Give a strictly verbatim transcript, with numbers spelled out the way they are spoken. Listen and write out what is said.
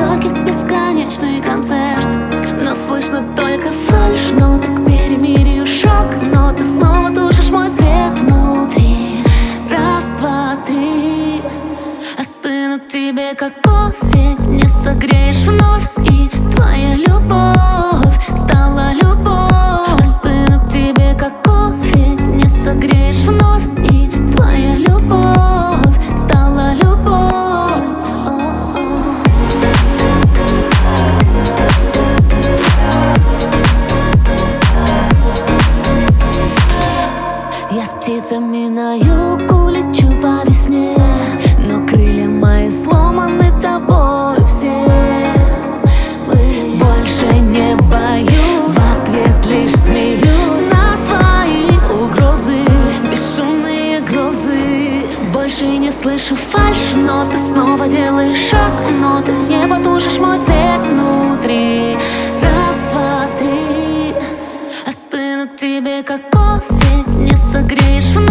высоких бесконечный концерт. Но слышно только фальшь, но так перемирию шок. Но ты снова тушишь мой свет внутри. Раз, два, три. Остынуть тебе, как кофе, не согреешь вновь. И твоя любовь стала любовь. Остынуть тебе, как кофе, не согреешь вновь. И твоя любовь стала любовь. Я с птицами на юг улечу по весне, но крылья мои сломаны тобой все. Больше не боюсь, в ответ лишь смеюсь на твои угрозы, бесшумные грозы. Больше не слышу фальшь, но ты снова делаешь шаг. Но ты не потушишь мой свет внутри. Раз, два, три. Остынуть тебе, как кофе, не согреешь вновь.